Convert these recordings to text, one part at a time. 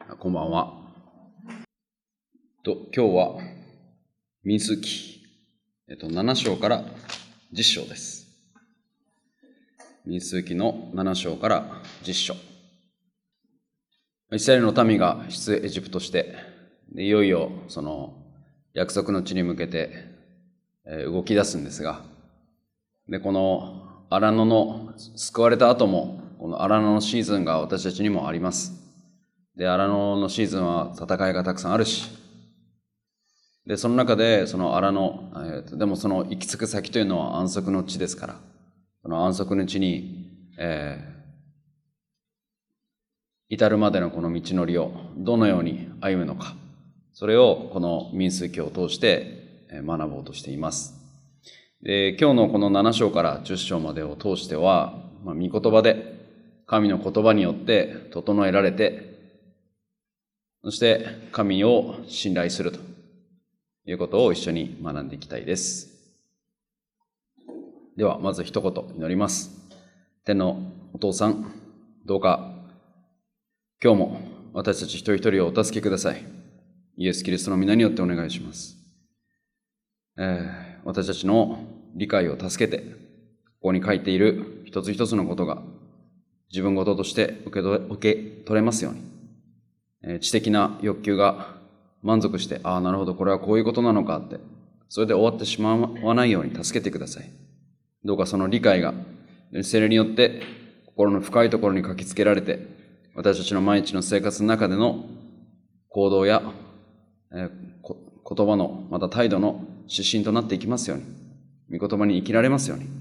こんばんは。今日は民数記、7章から10章です。民数記の7章から10章。イスラエルの民が出エジプトして、いよいよその約束の地に向けて動き出すんですが、でこの荒野の救われた後も、この荒野のシーズンが私たちにもあります。で、荒野のシーズンは戦いがたくさんあるし、で、その中で、その荒野、でもその行き着く先というのは安息の地ですから、その安息の地に、至るまでのこの道のりをどのように歩むのか、それをこの民数記を通して学ぼうとしています。で、今日のこの7章から10章までを通しては、御言葉で、神の言葉によって整えられて、そして神を信頼するということを一緒に学んでいきたいです。ではまず一言祈ります。天のお父さん、どうか今日も私たち一人一人をお助けください。イエス・キリストの皆によってお願いします。私たちの理解を助けて、ここに書いている一つ一つのことが自分事として受け取れますように。知的な欲求が満足して、なるほど、これはこういうことなのかって、それで終わってしまわないように助けてください。どうかその理解が、聖霊によって心の深いところに書きつけられて、私たちの毎日の生活の中での行動や、言葉の、また態度の指針となっていきますように、御言葉に生きられますように。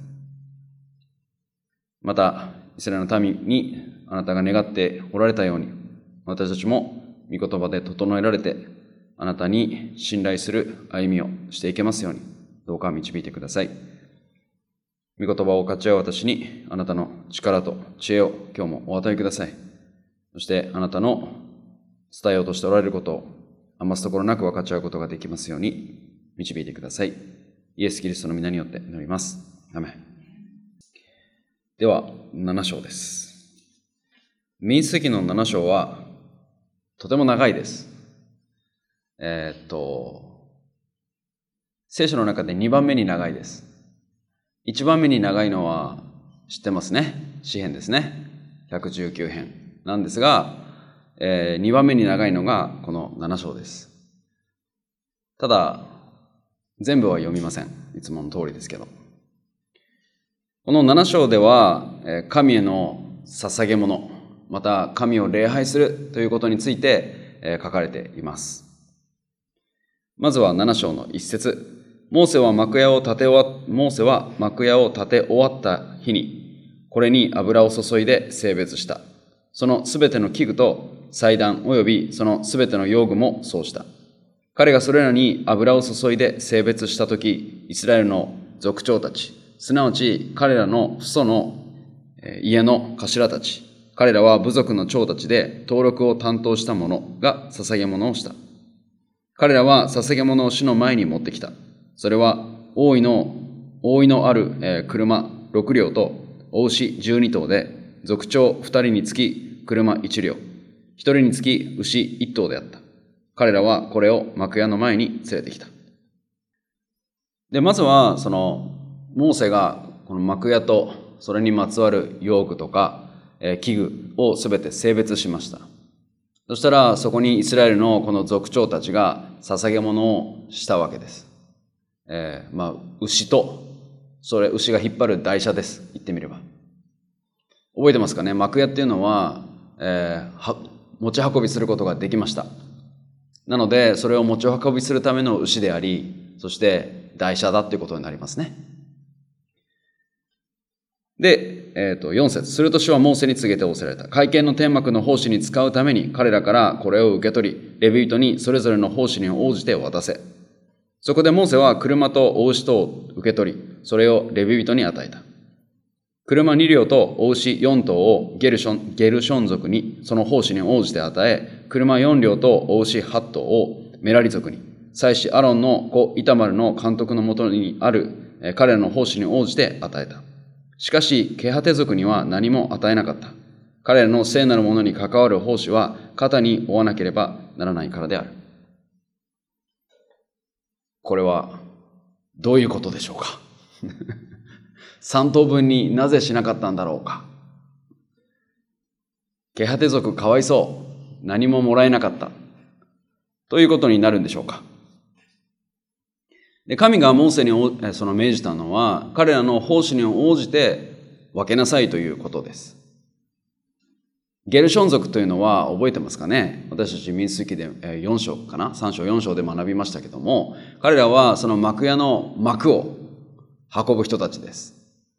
また、イスラエルの民にあなたが願っておられたように、私たちも御言葉で整えられて、あなたに信頼する歩みをしていけますように、どうか導いてください。御言葉を分かち合う私に、あなたの力と知恵を今日もお与えください。そしてあなたの伝えようとしておられることを余すところなく分かち合うことができますように導いてください。イエス・キリストの皆によって祈ります。アメン。では、7章です。民数記の7章は、とても長いです。聖書の中で2番目に長いです。1番目に長いのは知ってますね。詩編ですね。119編なんですが、2番目に長いのがこの7章です。ただ、全部は読みません。いつもの通りですけど。この7章では、神への捧げ物、また神を礼拝するということについて書かれています。まずは7章の1節。モーセは幕屋を建て終わった日に、これに油を注いで聖別した。そのすべての器具と祭壇及びそのすべての用具もそうした。彼がそれらに油を注いで聖別したとき、イスラエルの族長たち、すなわち彼らの父祖の家の頭たち、彼らは部族の長たちで登録を担当した者が捧げ物をした。彼らは捧げ物を主の前に持ってきた。それは覆いのある車6両と雄牛12頭で、族長2人につき車1両、1人につき牛1頭であった。彼らはこれを幕屋の前に連れてきた。で、まずはそのモーセがこの幕屋とそれにまつわる用具とか器具をすべて聖別しました。そしたらそこにイスラエルのこの族長たちが捧げ物をしたわけです。牛と、牛が引っ張る台車です。言ってみれば。覚えてますかね。幕屋っていうのは、持ち運びすることができました。なので、それを持ち運びするための牛であり、そして台車だっていうことになりますね。で、4節。すると主はモーセに告げて仰せられた。会見の天幕の奉仕に使うために彼らからこれを受け取り、レビ人にそれぞれの奉仕に応じて渡せ。そこでモーセは車と雄牛とを受け取り、それをレビ人に与えた。車2両と雄牛4頭をゲルション族にその奉仕に応じて与え、車4両と雄牛8頭をメラリ族に、祭司アロンの子イタマルの監督のもとにある彼らの奉仕に応じて与えた。しかし、ケハテ族には何も与えなかった。 彼らの聖なるものに関わる奉仕は肩に負わなければならないからである。これはどういうことでしょうか3等分になぜしなかったんだろうか。ケハテ族かわいそう。何ももらえなかった。ということになるんでしょうか。で、神がモーセにその命じたのは、彼らの奉仕に応じて分けなさいということです。ゲルション族というのは覚えてますかね。私たち民数記で4章かな ?3 章4章で学びましたけども、彼らはその幕屋の幕を運ぶ人たちです。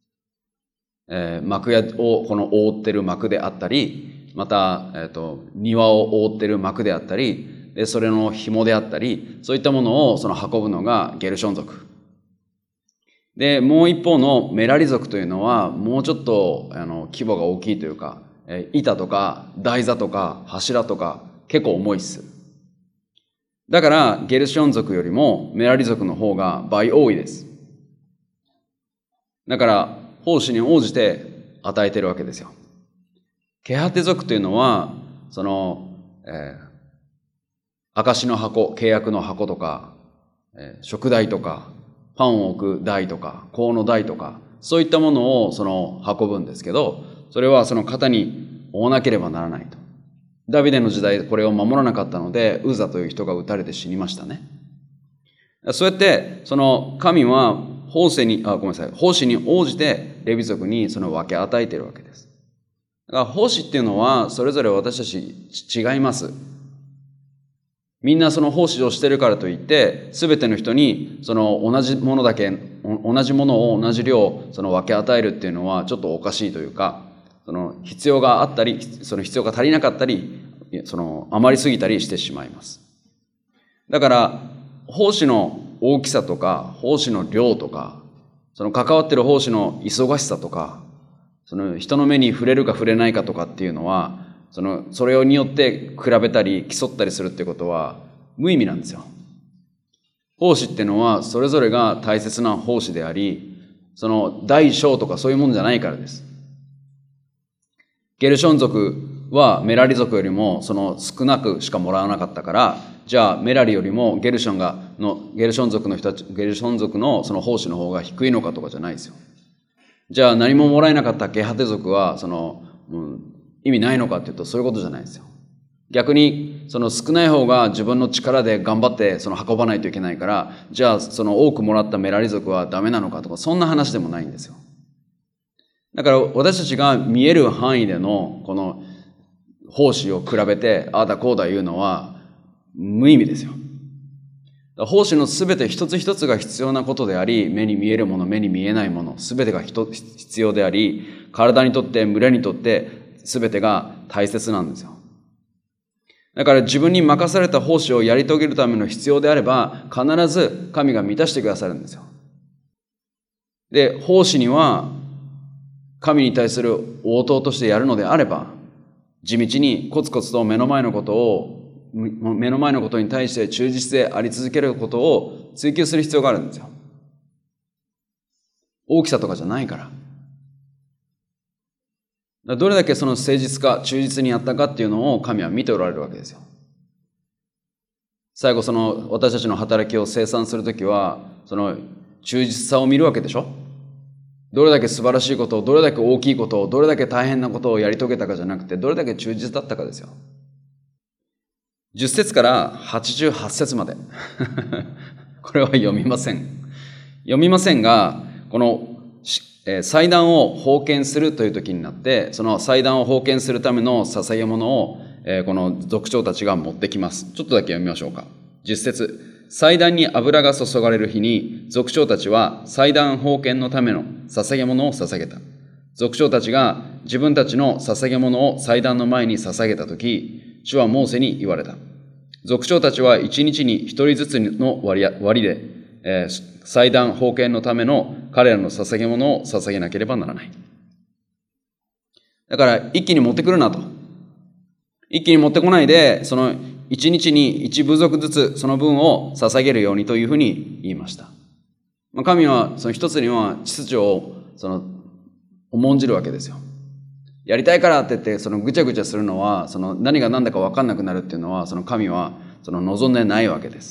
幕屋をこの覆ってる幕であったり、また、庭を覆ってる幕であったり、でそれの紐であったり、そういったものをその運ぶのがゲルション族。で、もう一方のメラリ族というのは、もうちょっと規模が大きいというか、板とか台座とか柱とか結構重いっす。だからゲルション族よりもメラリ族の方が倍多いです。だから奉仕に応じて与えてるわけですよ。ケハテ族というのはその、証の箱、契約の箱とか、食台とかパンを置く台とか香の台とか、そういったものをその運ぶんですけど、それはその肩に負わなければならないと。ダビデの時代これを守らなかったので、ウザという人が撃たれて死にましたね。そうやってその神は奉仕に応じてレビ族にその分け与えているわけです。だから奉仕っていうのはそれぞれ私たち違います。みんなその奉仕をしてるからといって全ての人にその同じものを同じ量その分け与えるっていうのはちょっとおかしいというか、その必要があったりその必要が足りなかったりその余りすぎたりしてしまいます。だから奉仕の大きさとか奉仕の量とかその関わってる奉仕の忙しさとかその人の目に触れるか触れないかとかっていうのはそれによって比べたり競ったりするってことは無意味なんですよ。奉仕っていうのはそれぞれが大切な奉仕であり、その大小とかそういうもんじゃないからです。ゲルション族はメラリ族よりもその少なくしかもらわなかったから、じゃあメラリよりもゲルション族のその奉仕の方が低いのかとかじゃないですよ。じゃあ何ももらえなかったケハテ族は意味ないのかっていうとそういうことじゃないですよ。逆にその少ない方が自分の力で頑張ってその運ばないといけないから、じゃあその多くもらったメラリ族はダメなのかとか、そんな話でもないんですよ。だから私たちが見える範囲でのこの奉仕を比べてああだこうだ言うのは無意味ですよ。奉仕のすべて一つ一つが必要なことであり、目に見えるもの目に見えないものすべてが必要であり、体にとって群れにとってすべてが大切なんですよ。だから自分に任された奉仕をやり遂げるための必要であれば必ず神が満たしてくださるんですよ。で、奉仕には神に対する応答としてやるのであれば、地道にコツコツと目の前のことに対して忠実であり続けることを追求する必要があるんですよ。大きさとかじゃないから。どれだけその誠実か忠実にやったかっていうのを神は見ておられるわけですよ。最後その私たちの働きを清算するときはその忠実さを見るわけでしょ。どれだけ素晴らしいことを、どれだけ大きいことを、どれだけ大変なことをやり遂げたかじゃなくて、どれだけ忠実だったかですよ。10節から88節までこれは読みませんが、この祭壇を奉献するという時になって、その祭壇を奉献するための捧げ物をこの族長たちが持ってきます。ちょっとだけ読みましょうか。10節、祭壇に油が注がれる日に族長たちは祭壇奉献のための捧げ物を捧げた。族長たちが自分たちの捧げ物を祭壇の前に捧げたとき、主はモーセに言われた。族長たちは一日に一人ずつの割で、祭壇奉献のための彼らの捧げ物を捧げなければならない。だから一気に持ってくるなと。一気に持ってこないで、その一日に一部族ずつその分を捧げるようにというふうに言いました。神はその一つには秩序を重んじるわけですよ。 やりたいからって言って、そのぐちゃぐちゃするのは、その何が何だか分かんなくなるっていうのは、その神はその望んでないわけです。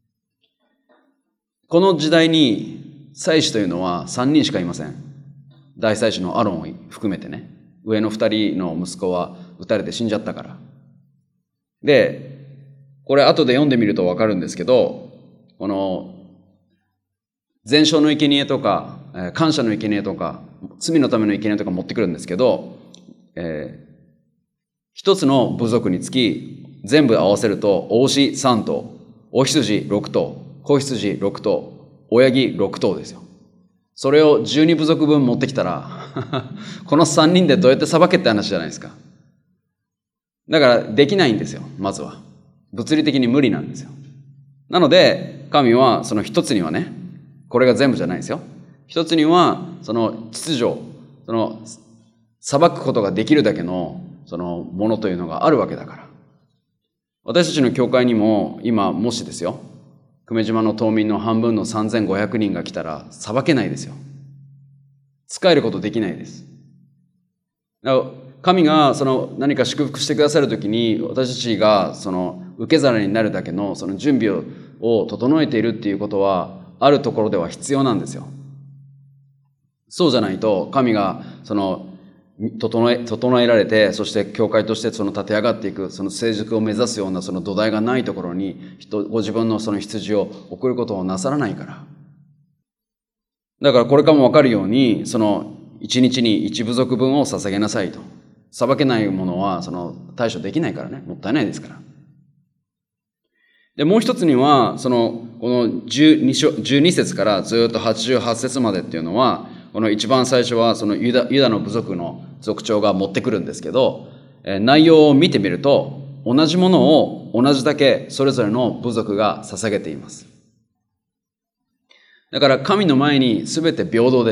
この時代に祭司というのは3人しかいません。大祭司のアロンを含めてね。上の2人の息子は撃たれて死んじゃったから。で、これ後で読んでみると分かるんですけど、この全焼の生贄とか、感謝の生贄とか、罪のための生贄とか持ってくるんですけど、一つの部族につき全部合わせると、お牛3頭、お羊6頭、子羊6頭、親木6頭ですよ。それを12部族分持ってきたらこの3人でどうやって裁けって話じゃないですか。だからできないんですよ。まずは物理的に無理なんですよ。なので神はその一つにはね、これが全部じゃないですよ。一つにはその秩序、その裁くことができるだけのそのものというのがあるわけだから。私たちの教会にも今もしですよ、久米島の島民の半分の3500人が来たら裁けないですよ。使えることできないです。だから神がその何か祝福してくださるときに、私たちがその受け皿になるだけのその準備を整えているっていうことはあるところでは必要なんですよ。そうじゃないと神がその整えられて、そして教会としてその立て上がっていく、その成熟を目指すようなその土台がないところにご自分のその羊を送ることをなさらないから。だからこれからも分かるように、その一日に一部族分を捧げなさいと。裁けないものはその対処できないからね、もったいないですから。で、もう一つには、この12節からずっと88節までっていうのは、この一番最初はそのユダの部族の族長が持ってくるんですけど、内容を見てみると、同じものを同じだけそれぞれの部族が捧げています。だから神の前に全て平等です。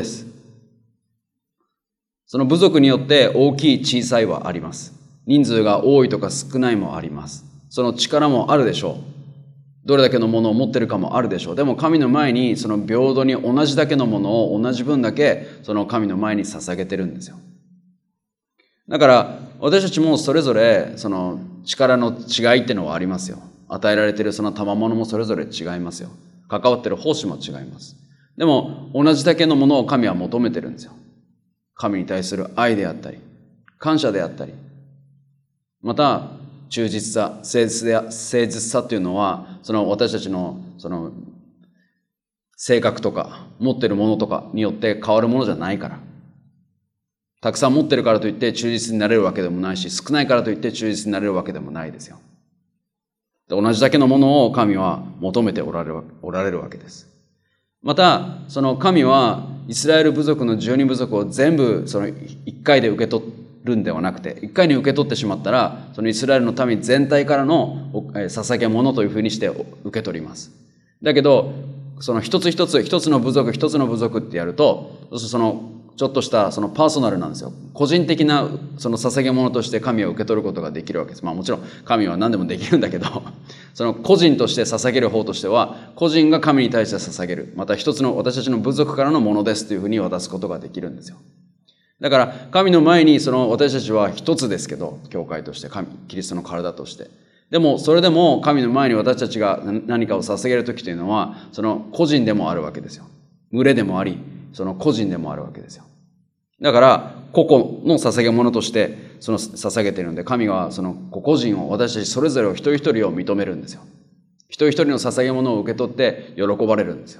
その部族によって大きい小さいはあります。人数が多いとか少ないもあります。その力もあるでしょう。どれだけのものを持ってるかもあるでしょう。でも神の前にその平等に同じだけのものを同じ分だけその神の前に捧げてるんですよ。だから私たちもそれぞれその力の違いっていうのはありますよ。与えられているその賜物もそれぞれ違いますよ。関わってる奉仕も違います。でも同じだけのものを神は求めてるんですよ。神に対する愛であったり、感謝であったり、また忠実さ、誠実さっていうのは、その私たちのその性格とか持ってるものとかによって変わるものじゃないから。たくさん持ってるからといって忠実になれるわけでもないし、少ないからといって忠実になれるわけでもないですよ。同じだけのものを神は求めておられるわけです。また、その神はイスラエル部族の12部族を全部その1回で受け取るんではなくて、1回に受け取ってしまったら、そのイスラエルの民全体からの捧げ物というふうにして受け取ります。だけど、その一つ一つの部族ってやると、そのちょっとしたそのパーソナルなんですよ。個人的なその捧げ物として神を受け取ることができるわけです。まあもちろん神は何でもできるんだけど、その個人として捧げる方としては、個人が神に対して捧げる。また一つの私たちの部族からのものですというふうに渡すことができるんですよ。だから神の前にその私たちは一つですけど、教会として、キリストの体として。でもそれでも神の前に私たちが何かを捧げるときというのは、その個人でもあるわけですよ。群れでもあり、その個人でもあるわけですよ。だから個々の捧げ物としてその捧げているので、神はその個々人を、私たちそれぞれを一人一人を認めるんですよ。一人一人の捧げ物を受け取って喜ばれるんですよ。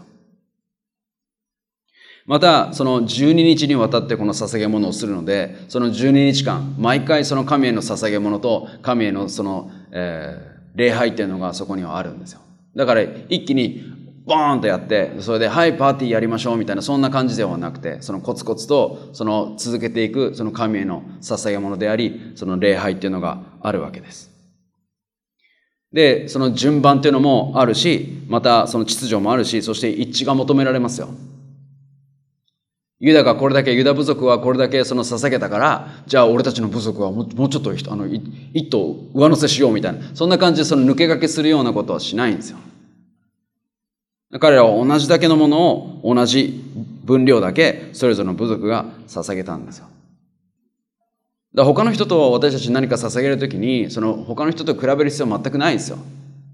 またその12日にわたってこの捧げ物をするので、その12日間毎回その神への捧げ物と神へのその、礼拝っていうのがそこにはあるんですよ。だから一気にボーンとやって、それではいパーティーやりましょうみたいな、そんな感じではなくて、そのコツコツとその続けていくその神への捧げ物であり、その礼拝っていうのがあるわけです。で、その順番っていうのもあるし、またその秩序もあるし、そして一致が求められますよ。ユダ部族はこれだけその捧げたから、じゃあ俺たちの部族はもうちょっと一頭上乗せしようみたいな、そんな感じでその抜け駆けするようなことはしないんですよ。彼らは同じだけのものを同じ分量だけそれぞれの部族が捧げたんですよ。 だから他の人と私たち何か捧げるときに、その他の人と比べる必要は全くないんですよ。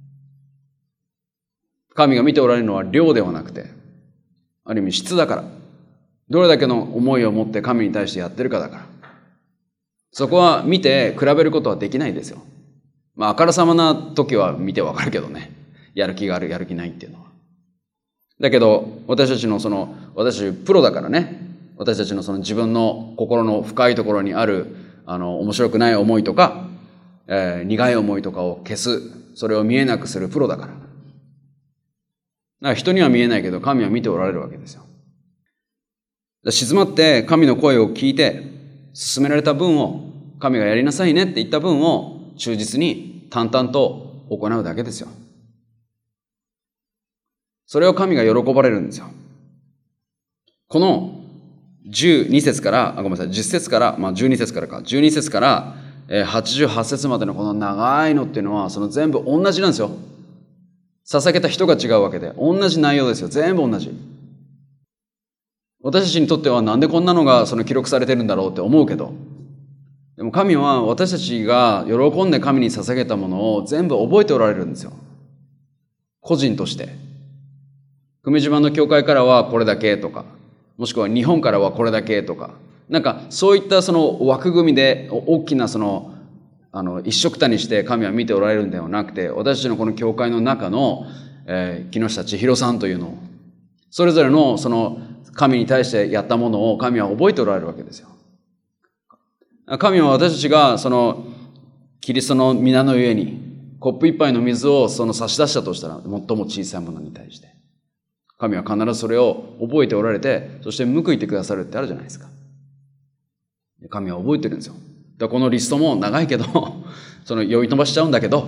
神が見ておられるのは量ではなくて、ある意味質だから。どれだけの思いを持って神に対してやってるかだから。そこは見て比べることはできないですよ。あからさまな時は見てわかるけどね。やる気がある、やる気ないっていうのは。だけど、私たちプロだからね。私たちの自分の心の深いところにある、面白くない思いとか、苦い思いとかを消す。それを見えなくするプロだから。だから人には見えないけど、神は見ておられるわけですよ。静まって神の声を聞いて、進められた分を、神がやりなさいねって言った分を忠実に淡々と行うだけですよ。それを神が喜ばれるんですよ。この12節から、10節から、12節からか、12節から88節までのこの長いのっていうのは、全部同じなんですよ。捧げた人が違うわけで、同じ内容ですよ。全部同じ。私たちにとってはなんでこんなのが記録されてるんだろうって思うけど、でも神は私たちが喜んで神に捧げたものを全部覚えておられるんですよ。個人として。久米島の教会からはこれだけとか、もしくは日本からはこれだけとか、そういった枠組みで大きな一緒くたにして神は見ておられるんではなくて、私たちのこの教会の中の、木下千尋さんというのを、それぞれの神に対してやったものを神は覚えておられるわけですよ。神は私たちがキリストの皆の上にコップ一杯の水を差し出したとしたら、最も小さいものに対して。神は必ずそれを覚えておられて、そして報いてくださるってあるじゃないですか。神は覚えてるんですよ。だからこのリストも長いけど、酔い飛ばしちゃうんだけど、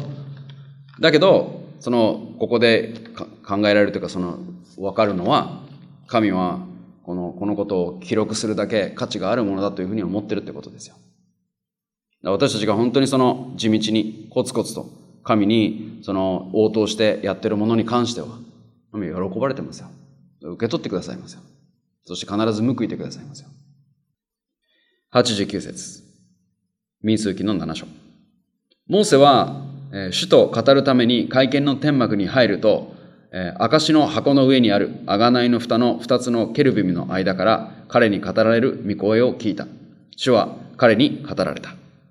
ここで考えられるというか、わかるのは、神はこのことを記録するだけ価値があるものだというふうに思ってるってことですよ。私たちが本当に地道にコツコツと神に応答してやってるものに関しては、神は喜ばれてますよ。受け取ってくださいますよ。そして必ず報いてくださいますよ。89節。民数記の7章。モーセは主と語るために会見の天幕に入ると、証の箱の上にある贖いの蓋の2つのケルビムの間から彼に語られる御声を聞いた。主は彼に語られた。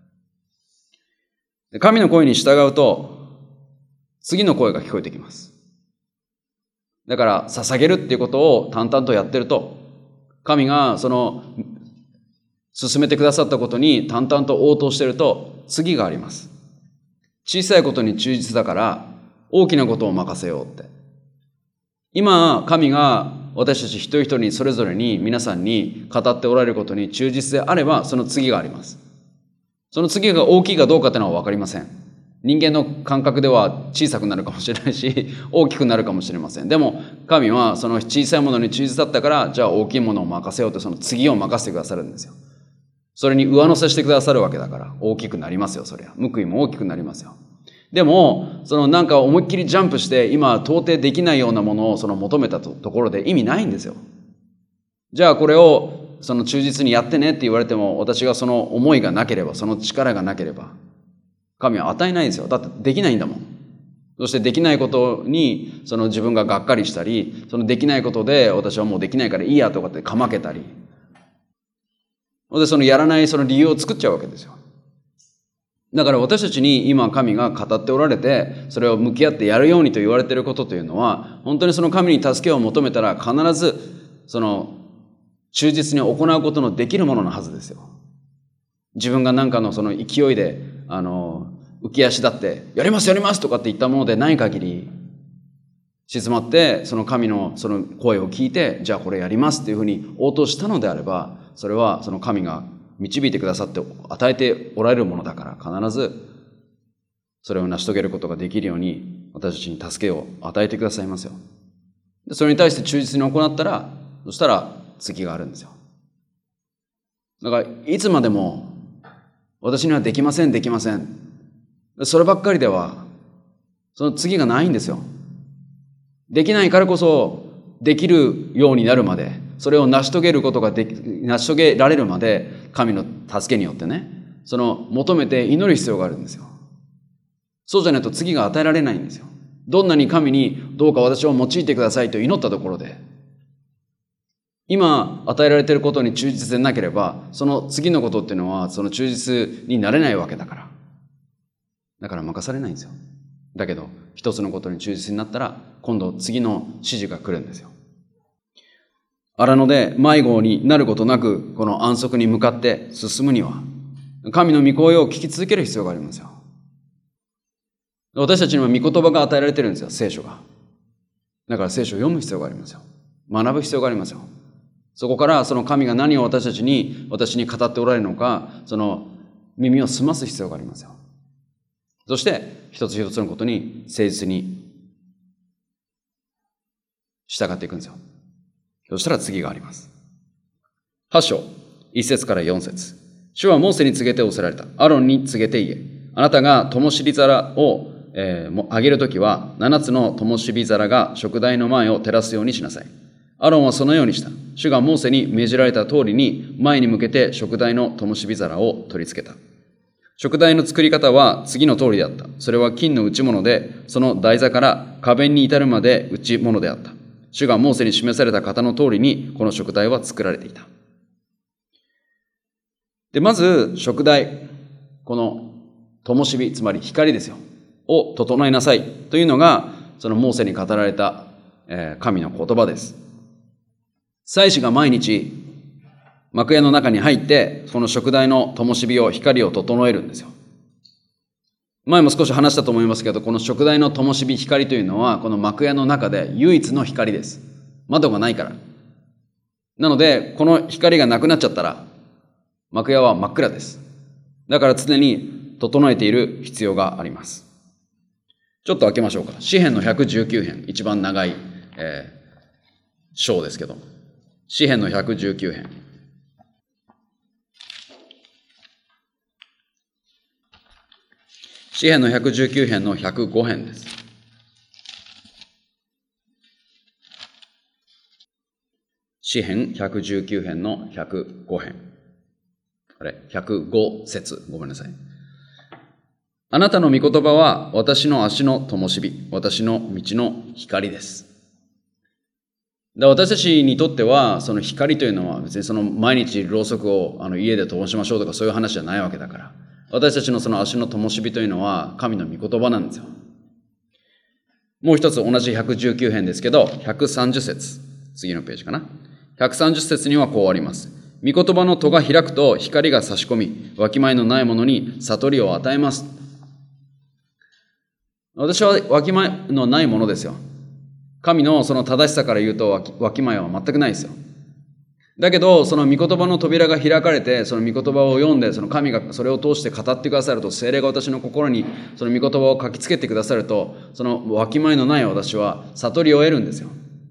神の声に従うと、次の声が聞こえてきます。だから、捧げるっていうことを淡々とやってると、神が進めてくださったことに淡々と応答してると、次があります。小さいことに忠実だから、大きなことを任せようって。今、神が私たち一人一人にそれぞれに皆さんに語っておられることに忠実であれば、その次があります。その次が大きいかどうかというのは分かりません。人間の感覚では小さくなるかもしれないし、大きくなるかもしれません。でも、神はその小さいものに忠実だったから、じゃあ大きいものを任せようと、その次を任せてくださるんですよ。それに上乗せしてくださるわけだから、大きくなりますよ、そりゃ。報いも大きくなりますよ。でも、思いっきりジャンプして、今到底できないようなものを求めたところで意味ないんですよ。じゃあこれを忠実にやってねって言われても、私がその思いがなければ、その力がなければ、神は与えないですよ。だってできないんだもん。そしてできないことに自分ががっかりしたり、できないことで私はもうできないからいいやとかってかまけたり。でやらない理由を作っちゃうわけですよ。だから私たちに今神が語っておられて、それを向き合ってやるようにと言われていることというのは、本当に神に助けを求めたら必ず忠実に行うことのできるもののはずですよ。自分が何かの勢いで浮き足立ってやりますやりますとかって言ったものでない限り、静まって神の声を聞いて、じゃあこれやりますっていうふうに応答したのであれば、それは神が導いてくださって与えておられるものだから、必ずそれを成し遂げることができるように私たちに助けを与えてくださいますよ。でそれに対して忠実に行ったら、そしたら次があるんですよ。だからいつまでも私にはできませんできません、そればっかりではその次がないんですよ。できないからこそできるようになるまで、それを成し遂げられるまで、神の助けによってね、 求めて祈る必要があるんですよ。そうじゃないと次が与えられないんですよ。どんなに神にどうか私を用いてくださいと祈ったところで、今与えられていることに忠実でなければ、その次のことっていうのはその忠実になれないわけだから。だから任されないんですよ。だけど一つのことに忠実になったら、今度次の指示が来るんですよ。荒野で迷子になることなく、この安息に向かって進むには、神の御声を聞き続ける必要がありますよ。私たちには御言葉が与えられてるんですよ、聖書が。だから聖書を読む必要がありますよ。学ぶ必要がありますよ。そこからその神が何を私に語っておられるのか、その耳を澄ます必要がありますよ。そして一つ一つのことに誠実に従っていくんですよ。そしたら次があります。8章1節から4節。主はモーセに告げて仰せられた。アロンに告げて言え。あなたが灯火皿をあげるときは、7つの灯火皿が食台の前を照らすようにしなさい。アロンはそのようにした。主がモーセに命じられた通りに、前に向けて食台の灯火皿を取り付けた。食台の作り方は次の通りであった。それは金の打物で、その台座から花弁に至るまで打物であった。主がモーセに示された方の通りに、この食台は作られていた。で、まず食台、この灯火、つまり光ですよ、を整えなさいというのが、そのモーセに語られた、神の言葉です。祭司が毎日幕屋の中に入って、その食台の灯火を、光を整えるんですよ。前も少し話したと思いますけど、この食台の灯火、光というのは、この幕屋の中で唯一の光です。窓がないから。なので、この光がなくなっちゃったら、幕屋は真っ暗です。だから常に整えている必要があります。ちょっと開けましょうか。詩編の119編、一番長い、章ですけど。詩編の119編。詩編の119編の105編です。詩編119編の105編。105節。ごめんなさい。あなたの御言葉は私の足の灯火、私の道の光です。私たちにとっては、その光というのは別にその毎日ろうそくを家で灯しましょうとかそういう話じゃないわけだから。私たちのその足の灯火というのは神の御言葉なんですよ。もう一つ同じ119編ですけど、130節。次のページかな。130節にはこうあります。御言葉の戸が開くと光が差し込み、わきまえのないものに悟りを与えます。私はわきまえのないものですよ。神のその正しさから言うとわきまえは全くないですよ。だけど、その御言葉の扉が開かれて、その御言葉を読んで、その神がそれを通して語ってくださると、聖霊が私の心にその御言葉を書きつけてくださると、そのわきまえのない私は悟りを得るんですよ。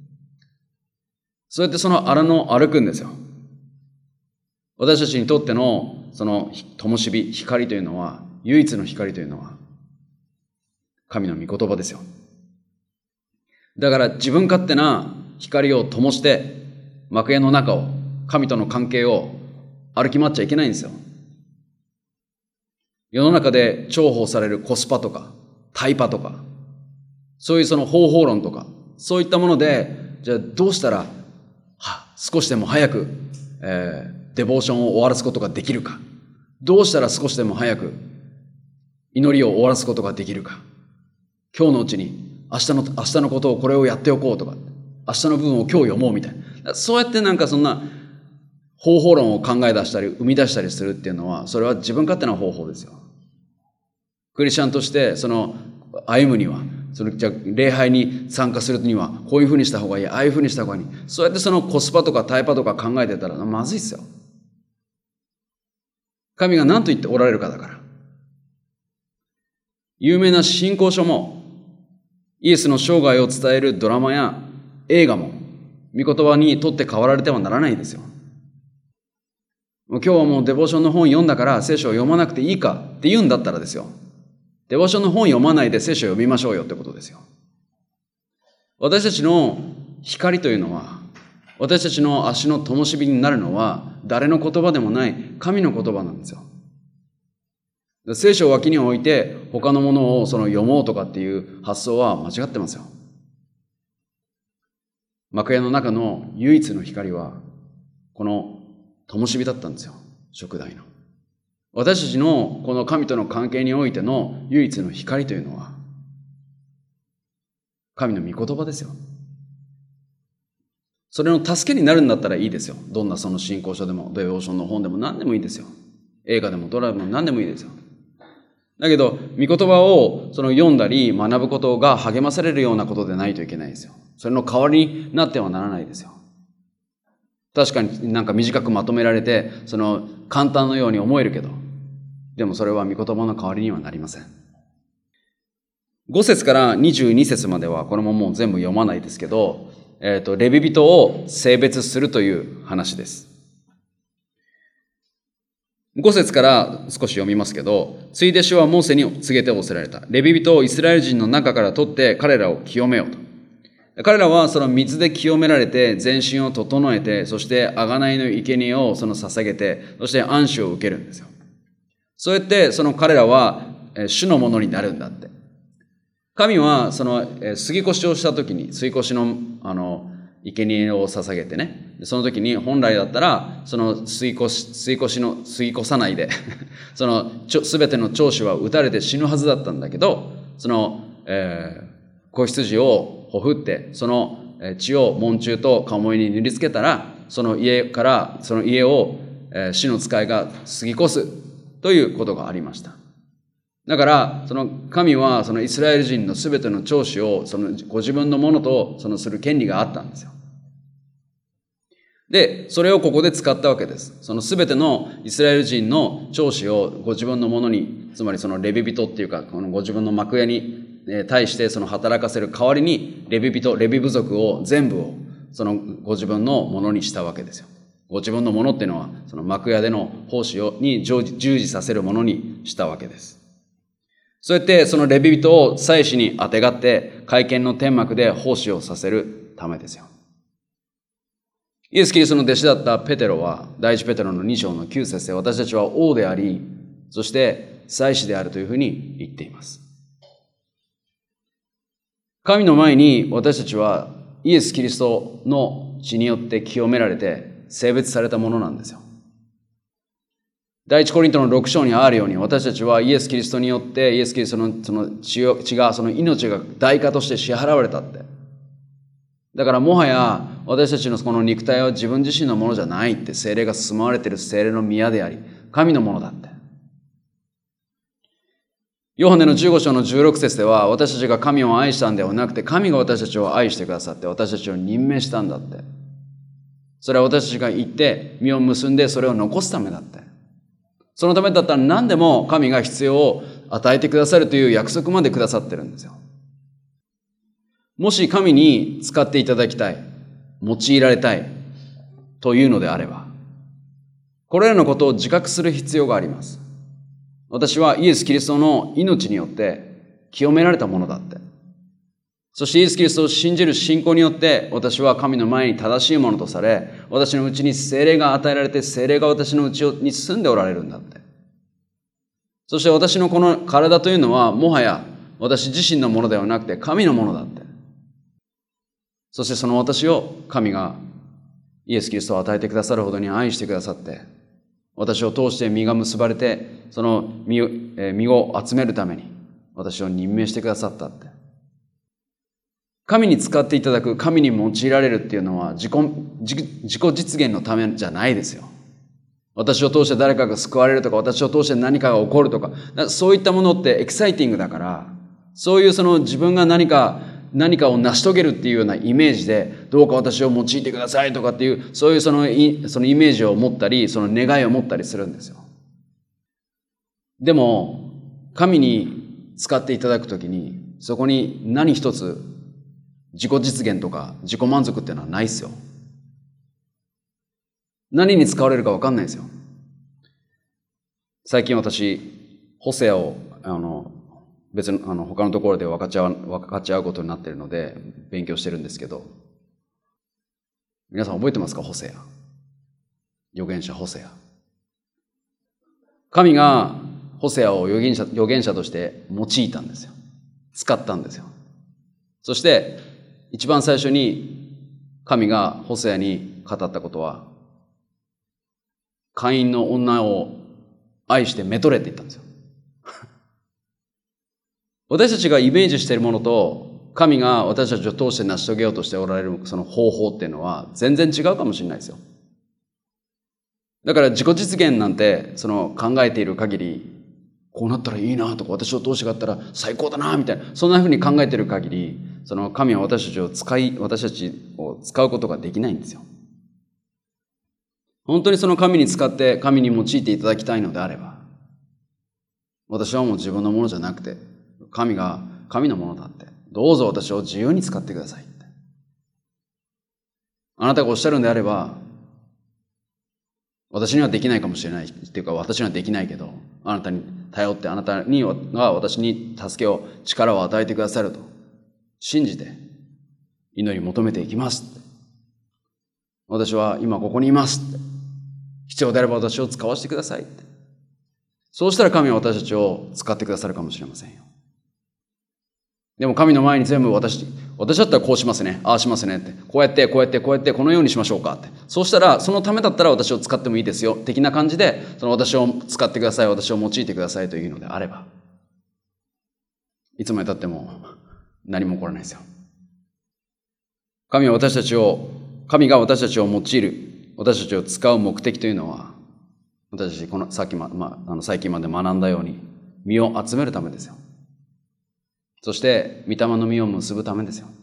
そうやってその荒野を歩くんですよ。私たちにとってのその灯火、光というのは、唯一の光というのは、神の御言葉ですよ。だから自分勝手な光を灯して、幕屋の中を、神との関係を歩き回っちゃいけないんですよ。世の中で重宝されるコスパとか、タイパとか、そういうその方法論とか、そういったもので、じゃあどうしたら、少しでも早く、デボーションを終わらすことができるか。どうしたら少しでも早く祈りを終わらすことができるか。今日のうちに明日のことをこれをやっておこうとか、明日の部分を今日読もうみたいな。そうやってなんかそんな方法論を考え出したり生み出したりするっていうのは、それは自分勝手な方法ですよ。クリスチャンとしてその歩むには、じゃあ礼拝に参加するにはこういうふうにした方がいい、ああいうふうにした方がいい。そうやってそのコスパとかタイパとか考えてたらまずいですよ。神が何と言っておられるかだから。有名な信仰書も、イエスの生涯を伝えるドラマや映画も、御言葉にとって変わられてはならないんですよ。今日はもうデボーションの本読んだから聖書を読まなくていいかって言うんだったらですよ。デボーションの本読まないで聖書を読みましょうよってことですよ。私たちの光というのは、私たちの足の灯火になるのは、誰の言葉でもない神の言葉なんですよ。 聖書を脇に置いて他のものを読もうとかっていう発想は間違ってますよ。幕屋の中の唯一の光はこの灯火だったんですよ、燭台の。私たちのこの神との関係においての唯一の光というのは神の御言葉ですよ。それの助けになるんだったらいいですよ。どんなその信仰書でもデボーションの本でも何でもいいですよ。映画でもドラマでも何でもいいですよ。だけど御言葉を読んだり学ぶことが励まされるようなことでないといけないですよ。それの代わりになってはならないですよ。確かになんか短くまとめられて簡単のように思えるけど、でもそれは御言葉の代わりにはなりません。5節から22節まではこれももう全部読まないですけど、レビ人を性別するという話です。5節から少し読みますけど、ついで主はモーセに告げて仰せられた。レビ人をイスラエル人の中から取って彼らを清めようと。彼らはその水で清められて全身を整えて、そして贖いの生贄を捧げて、そして安息を受けるんですよ。そうやって彼らは主のものになるんだって。神は杉越をした時に、杉越の生贄を捧げてね、その時に本来だったら杉越さないですべての長子は撃たれて死ぬはずだったんだけど、子羊をほふってその血を門柱と鴨居に塗りつけたら、その家を主の使いが過ぎ越すということがありました。だから神はイスラエル人のすべての長子をご自分のものとする権利があったんですよ。でそれをここで使ったわけです。すべてのイスラエル人の長子をご自分のものに、つまりレビ人っていうかご自分の幕屋に対して働かせる代わりに、レビ部族を全部をご自分のものにしたわけですよ。ご自分のものっていうのは幕屋での奉仕に従事させるものにしたわけです。そうやってレビ人を祭司にあてがって会見の天幕で奉仕をさせるためですよ。イエス・キリストの弟子だったペテロは第一ペテロの2章の9節で、私たちは王であり、そして祭司であるというふうに言っています。神の前に私たちはイエス・キリストの血によって清められて性別されたものなんですよ。第一コリントの6章にあるように、私たちはイエス・キリストによって、イエス・キリストの血が、命が代価として支払われたって。だからもはや私たちのこの肉体は自分自身のものじゃないって、聖霊が住まわれている聖霊の宮であり、神のものだって。ヨハネの15章の16節では、私たちが神を愛したんではなくて、神が私たちを愛してくださって私たちを任命したんだって。それは私たちが行って実を結んでそれを残すためだって。そのためだったら何でも神が必要を与えてくださるという約束までくださってるんですよ。もし神に使っていただきたい、用いられたいというのであれば、これらのことを自覚する必要があります。私はイエス・キリストの命によって清められたものだって。そしてイエス・キリストを信じる信仰によって私は神の前に正しいものとされ、私のうちに聖霊が与えられて、聖霊が私のうちに住んでおられるんだって。そして私のこの体というのはもはや私自身のものではなくて神のものだって。そしてその私を神がイエス・キリストを与えてくださるほどに愛してくださって、私を通して実が結ばれて、その実を集めるために私を任命してくださったって。神に使っていただく、神に用いられるっていうのは自己実現のためじゃないですよ。私を通して誰かが救われるとか、私を通して何かが起こるとか、そういったものってエキサイティングだから、そういう自分が何かを成し遂げるっていうようなイメージで、どうか私を用いてくださいとかっていう、そういうそのイメージを持ったり、その願いを持ったりするんですよ。でも神に使っていただくときに、そこに何一つ自己実現とか自己満足っていうのはないですよ。何に使われるか分かんないですよ。最近私ホセアを別の他のところで分かち合うことになっているので勉強してるんですけど、皆さん覚えてますか？ホセア、預言者ホセア。神がホセアを預言者として用いたんですよ。使ったんですよ。そして一番最初に神がホセアに語ったことは、カインの女を愛してめとれって言ったんですよ。私たちがイメージしているものと、神が私たちを通して成し遂げようとしておられるその方法っていうのは全然違うかもしれないですよ。だから自己実現なんてその考えている限り、こうなったらいいなとか、私を通してがあったら最高だなみたいな、そんな風に考えている限り、その神は私たちを使うことができないんですよ。本当にその神に使って神に用いていただきたいのであれば、私はもう自分のものじゃなくて、神が神のものだって、どうぞ私を自由に使ってくださいって。あなたがおっしゃるんであれば、私にはできないかもしれないっていうか、私にはできないけど、あなたに頼って、あなたにが私に助けを、力を与えてくださると信じて祈り求めていきますって。私は今ここにいますって。必要であれば私を使わせてくださいって。そうしたら神は私たちを使ってくださるかもしれませんよ。でも神の前に全部私だったらこうしますね、ああしますねって、こうやってこのようにしましょうかって。そうしたらそのためだったら私を使ってもいいですよ的な感じで、その私を使ってください、私を用いてくださいというのであれば、いつまで経っても何も起こらないですよ。神が私たちを用いる、私たちを使う目的というのは、私たち最近まで学んだように実を集めるためですよ。そして御霊の実を結ぶためですよ。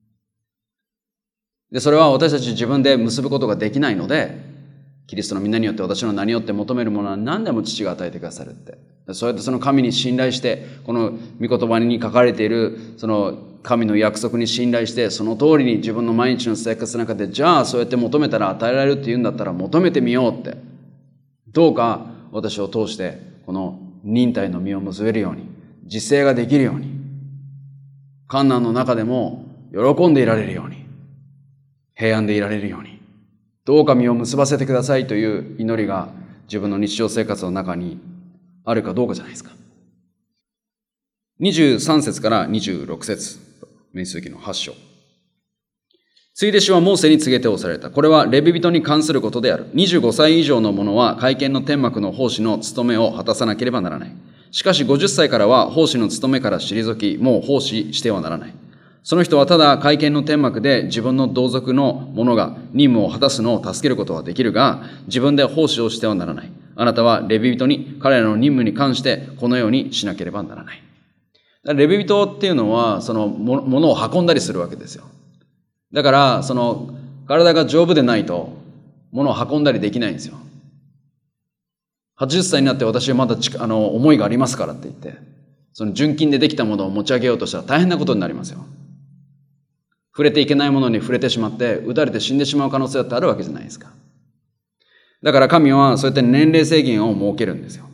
で、それは私たち自分で結ぶことができないので、キリストの皆によって私の名によって求めるものは何でも父が与えてくださるって。そうやってその神に信頼して、この御言葉に書かれているその神の約束に信頼して、その通りに自分の毎日の生活の中で、じゃあそうやって求めたら与えられるって言うんだったら求めてみようって。どうか私を通してこの忍耐の実を結べるように、自制ができるように、困難の中でも喜んでいられるように、平安でいられるように、どうか実を結ばせてくださいという祈りが自分の日常生活の中にあるかどうかじゃないですか。23節から26節、民数記の8章。ついで主はモーセに告げておされた。これはレビ人に関することである。25歳以上の者は会見の天幕の奉仕の務めを果たさなければならない。しかし50歳からは奉仕の務めから退き、もう奉仕してはならない。その人はただ会見の天幕で自分の同族の者が任務を果たすのを助けることはできるが、自分で奉仕をしてはならない。あなたはレビ人に彼らの任務に関してこのようにしなければならない。レビ人っていうのはその物を運んだりするわけですよ。だからその体が丈夫でないと物を運んだりできないんですよ。80歳になって私はまだ思いがありますからって言って、その純金でできたものを持ち上げようとしたら大変なことになりますよ。触れていけないものに触れてしまって、撃たれて死んでしまう可能性だってあるわけじゃないですか。だから神はそうやって年齢制限を設けるんですよ。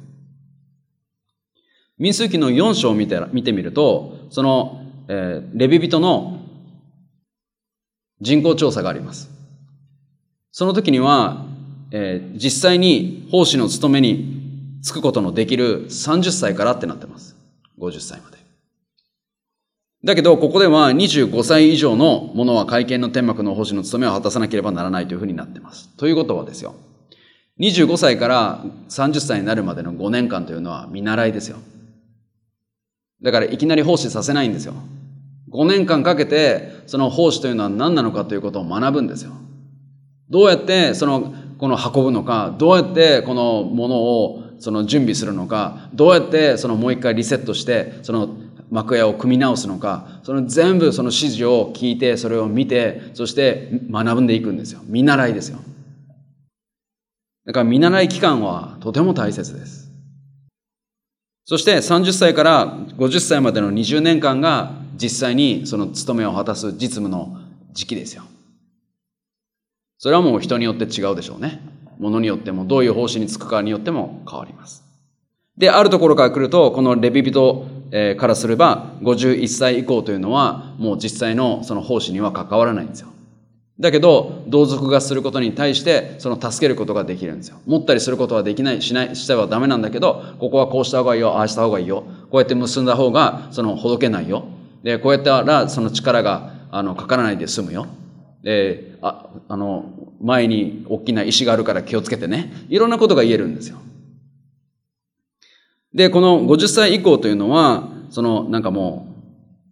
民数記の4章を見てみると、その、レビ人の人口調査があります。その時には、実際に奉仕の務めに就くことのできる30歳からってなってます。50歳まで。だけど、ここでは25歳以上の者は会見の天幕の奉仕の務めを果たさなければならないというふうになってます。ということはですよ、25歳から30歳になるまでの5年間というのは見習いですよ。だからいきなり奉仕させないんですよ。5年間かけてその奉仕というのは何なのかということを学ぶんですよ。どうやってこの運ぶのか、どうやってこのものを準備するのか、どうやってもう一回リセットして幕屋を組み直すのか、全部指示を聞いて、それを見て、そして学んでいくんですよ。見習いですよ。だから見習い期間はとても大切です。そして30歳から50歳までの20年間が実際にその務めを果たす実務の時期ですよ。それはもう人によって違うでしょうね。ものによっても、どういう奉仕に就くかによっても変わります。で、あるところから来ると、このレビ人からすれば、51歳以降というのは、もう実際のその奉仕には関わらないんですよ。 だけど、同族がすることに対して、その助けることができるんですよ。持ったりすることはできない、してはダメなんだけど、ここはこうした方がいいよ、ああした方がいいよ。こうやって結んだ方が、ほどけないよ。で、こうやったら、その力が、かからないで済むよ。で、前に大きな石があるから気をつけてね。いろんなことが言えるんですよ。で、この50歳以降というのは、もう、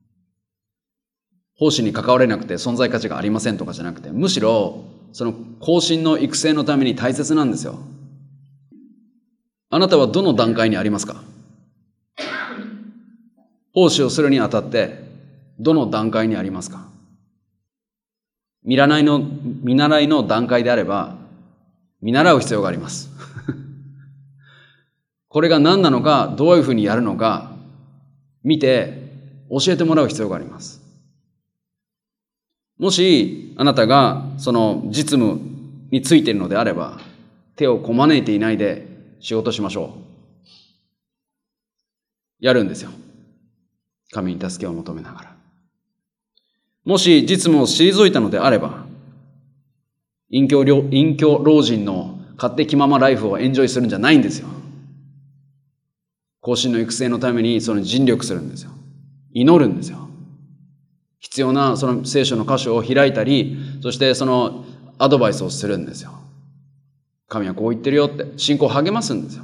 奉仕に関われなくて存在価値がありませんとかじゃなくて、むしろ、後進の育成のために大切なんですよ。あなたはどの段階にありますか？奉仕をするにあたって、どの段階にありますか？見習いの段階であれば、見習う必要があります。これが何なのか、どういうふうにやるのか、見て、教えてもらう必要があります。もし、あなたが、実務についているのであれば、手をこまねいていないで仕事しましょう。やるんですよ。神に助けを求めながら。もし実務を退いたのであれば、隠居老人の勝手気ままライフをエンジョイするんじゃないんですよ。後進の育成のために尽力するんですよ。祈るんですよ。必要な聖書の箇所を開いたり、そしてアドバイスをするんですよ。神はこう言ってるよって信仰を励ますんですよ。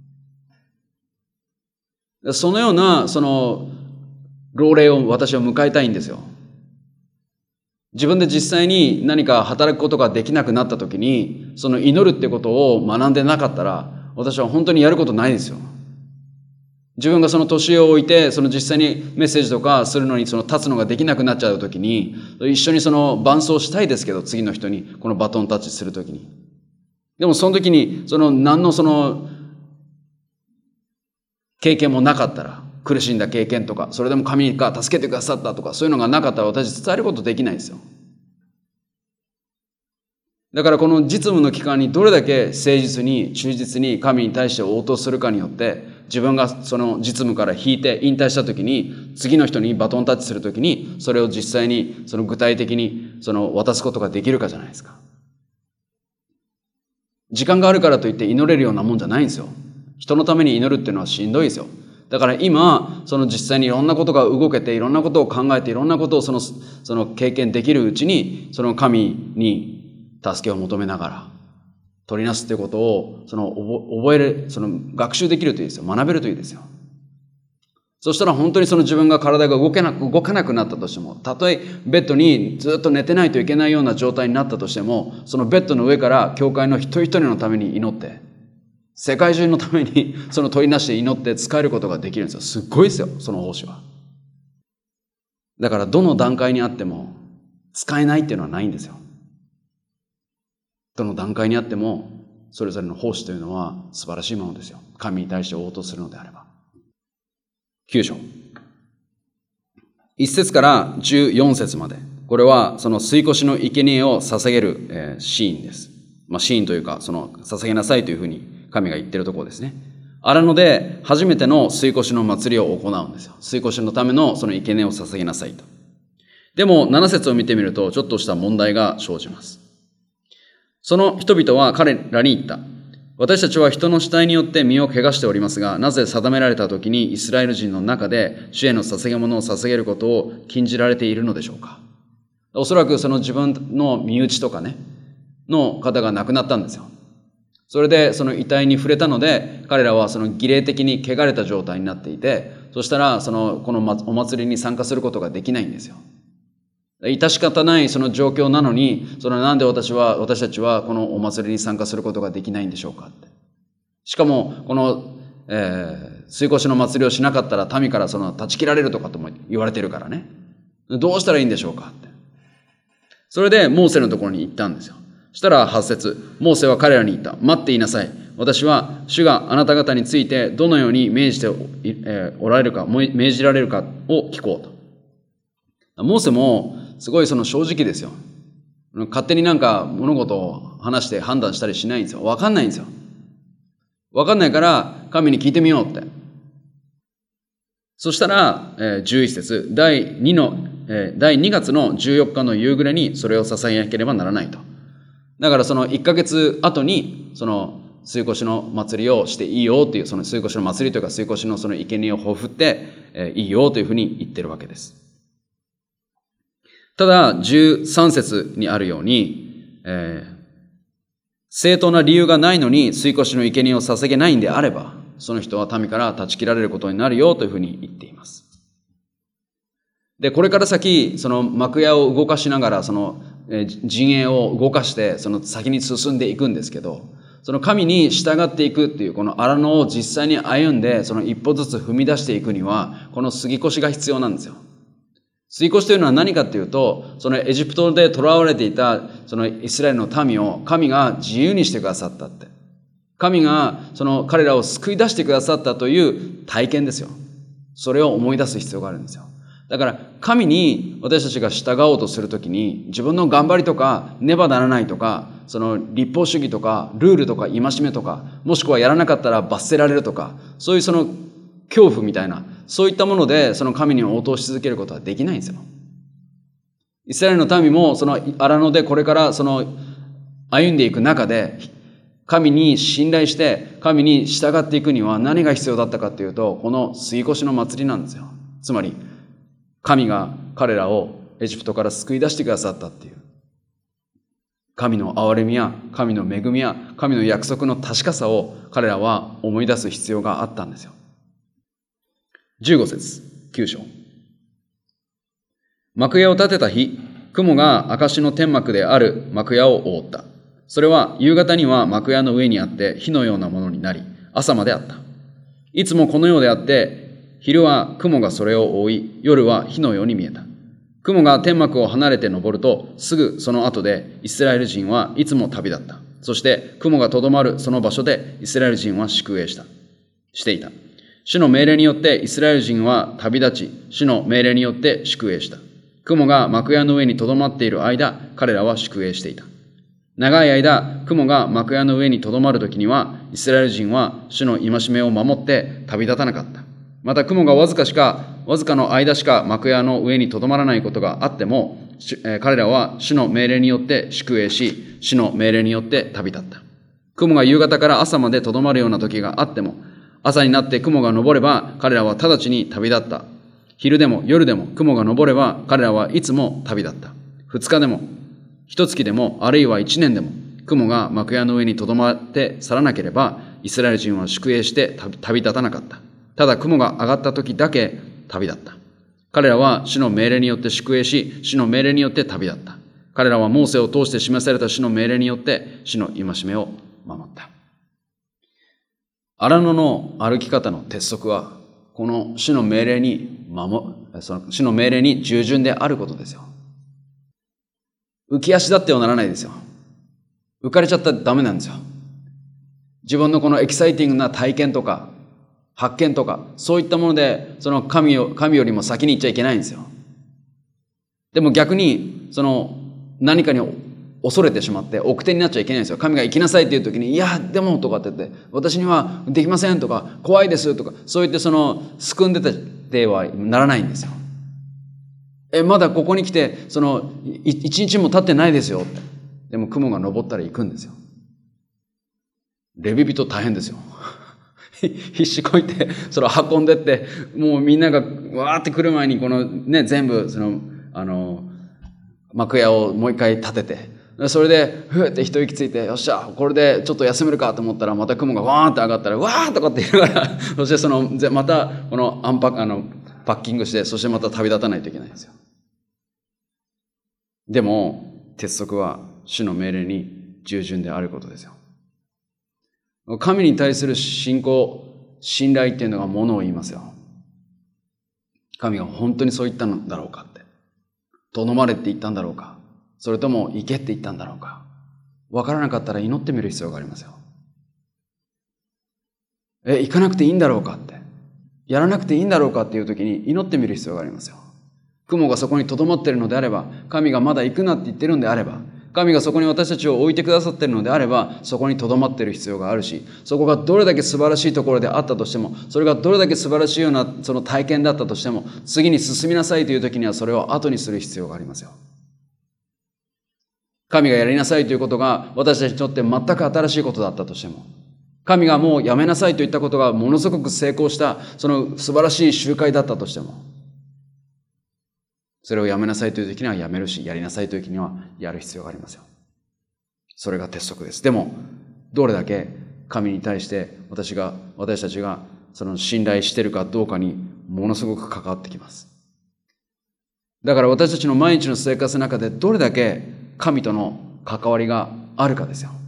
そのような老齢を私は迎えたいんですよ。自分で実際に何か働くことができなくなった時に、祈るってことを学んでなかったら、私は本当にやることないですよ。自分が年を置いて、実際にメッセージとかするのに立つのができなくなっちゃう時に、一緒に伴走したいですけど、次の人にこのバトンタッチする時に。でもその時に、何の経験もなかったら、苦しんだ経験とか、それでも神が助けてくださったとか、そういうのがなかったら私伝えることできないですよ。だからこの実務の期間にどれだけ誠実に忠実に神に対して応答するかによって、自分が実務から引いて引退した時に、次の人にバトンタッチする時に、それを実際に具体的に渡すことができるかじゃないですか。時間があるからといって祈れるようなもんじゃないんですよ。人のために祈るっていうのはしんどいですよ。だから今、実際にいろんなことが動けて、いろんなことを考えて、いろんなことを経験できるうちに、神に助けを求めながら、取りなすっていうことを、覚える、学習できるといいですよ。学べるといいですよ。そしたら本当に自分が体が動かなくなったとしても、たとえベッドにずっと寝てないといけないような状態になったとしても、そのベッドの上から教会の一人一人のために祈って、世界中のために取りなして祈って使えることができるんですよ。すっごいですよ、その奉仕は。だからどの段階にあっても使えないっていうのはないんですよ。どの段階にあってもそれぞれの奉仕というのは素晴らしいものですよ。神に対して応答するのであれば。9章。1節から14節まで。これは吸い越しの生贄を捧げるシーンです。シーンというか、捧げなさいというふうに神が言ってるところですね。荒野で初めての吸い越しの祭りを行うんですよ。吸い越しのための生贄を捧げなさいと。でも7節を見てみるとちょっとした問題が生じます。その人々は彼らに言った。私たちは人の死体によって身を汚しておりますが、なぜ定められた時にイスラエル人の中で主への捧げ物を捧げることを禁じられているのでしょうか。おそらく自分の身内とかね、の方が亡くなったんですよ。それで遺体に触れたので、彼らは儀礼的に汚れた状態になっていて、そしたらこのお祭りに参加することができないんですよ。致し方ない状況なのに、なんで私たちはこのお祭りに参加することができないんでしょうかって。しかもこの、吸い越しの祭りをしなかったら民から断ち切られるとかとも言われてるからね。どうしたらいいんでしょうかって。それでモーセのところに行ったんですよ。そしたら8節、モーセは彼らに言った。待っていなさい。私は主があなた方についてどのように命じられるかを聞こうと。モーセもすごい正直ですよ。勝手に物事を話して判断したりしないんですよ。わかんないんですよ。わかんないから神に聞いてみようって。そしたら11節第2の第2月の14日の夕暮れにそれを捧げなければならないと。だからその1ヶ月後にその水越の祭りをしていいよという、その水越の祭りというか水越のその生贄をほふって、いいよというふうに言ってるわけです。ただ13節にあるように、正当な理由がないのに水越の生贄を捧げないんであれば、その人は民から断ち切られることになるよというふうに言っています。で、これから先、その幕屋を動かしながら、その陣営を動かして、その先に進んでいくんですけど、その神に従っていくっていうこの荒野を実際に歩んで、その一歩ずつ踏み出していくには、この杉越が必要なんですよ。杉越というのは何かっていうと、そのエジプトで囚われていたそのイスラエルの民を神が自由にしてくださったって。神がその彼らを救い出してくださったという体験ですよ。それを思い出す必要があるんですよ。だから神に私たちが従おうとするときに、自分の頑張りとかねばならないとか、その立法主義とかルールとか戒めとか、もしくはやらなかったら罰せられるとか、そういうその恐怖みたいな、そういったものでその神に応答し続けることはできないんですよ。イスラエルの民もその荒野でこれからその歩んでいく中で、神に信頼して神に従っていくには何が必要だったかというと、この杉越の祭りなんですよ。つまり神が彼らをエジプトから救い出してくださったっていう、神の憐れみや神の恵みや神の約束の確かさを彼らは思い出す必要があったんですよ。15節9章。幕屋を建てた日、雲が証の天幕である幕屋を覆った。それは夕方には幕屋の上にあって火のようなものになり、朝まであった。いつもこのようであって、昼は雲がそれを覆い、夜は火のように見えた。雲が天幕を離れて昇ると、すぐその後でイスラエル人はいつも旅立った。そして雲がとどまるその場所でイスラエル人は宿営していた。主の命令によってイスラエル人は旅立ち、主の命令によって宿営した。雲が幕屋の上にとどまっている間、彼らは宿営していた。長い間、雲が幕屋の上にとどまるときには、イスラエル人は主の戒めを守って旅立たなかった。また雲がわずかの間しか幕屋の上にとどまらないことがあっても、彼らは主の命令によって宿営し、主の命令によって旅立った。雲が夕方から朝までとどまるような時があっても、朝になって雲が昇れば彼らは直ちに旅立った。昼でも夜でも雲が昇れば彼らはいつも旅立った。2日でも1月でもあるいは1年でも雲が幕屋の上にとどまって去らなければイスラエル人は宿営して旅立たなかった。ただ雲が上がった時だけ旅立った。彼らは主の命令によって宿営し、主の命令によって旅立った。彼らはモーセを通して示された主の命令によって主の戒めを守った。荒野の歩き方の鉄則は、この主の命令にその主の命令に従順であることですよ。浮き足立ってはならないですよ。浮かれちゃったらダメなんですよ。自分のこのエキサイティングな体験とか発見とか、そういったものでその神よりも先に行っちゃいけないんですよ。でも逆にその何かに恐れてしまって奥手になっちゃいけないんですよ。神が行きなさいっていう時に、いやでもとかって言って、私にはできませんとか怖いですとか、そう言ってそのすくんではならないんですよ。まだここに来てその一日も経ってないですよって。でも雲が昇ったら行くんですよ。レビ人大変ですよ。必死こいてそれを運んでって、もうみんながわーって来る前にこのね全部その幕屋をもう一回立てて、それでふーって一息ついて、よっしゃこれでちょっと休めるかと思ったら、また雲がわーって上がったらわーとかって言いながらそしてそのまたこのパッキングして、そしてまた旅立たないといけないんですよ。でも鉄則は主の命令に従順であることですよ。神に対する信頼っていうのがものを言いますよ。神が本当にそう言ったんだろうかって。とどまれって言ったんだろうか。それとも行けって言ったんだろうか。わからなかったら祈ってみる必要がありますよ。行かなくていいんだろうかって。やらなくていいんだろうかっていう時に祈ってみる必要がありますよ。雲がそこにとどまっているのであれば、神がまだ行くなって言ってるんであれば、 神がそこに私たちを置いてくださっているのであれば、そこに留まっている必要があるし、そこがどれだけ素晴らしいところであったとしても、それがどれだけ素晴らしいようなその体験だったとしても、次に進みなさいという時にはそれを後にする必要がありますよ。神がやりなさいということが私たちにとって全く新しいことだったとしても、神がもうやめなさいといったことがものすごく成功したその素晴らしい集会だったとしても、それをやめなさいという時にはやめるし、やりなさいという時にはやる必要がありますよ。それが鉄則です。でも、どれだけ神に対して私たちがその信頼しているかどうかにものすごく関わってきます。だから私たちの毎日の生活の中でどれだけ神との関わりがあるかですよ。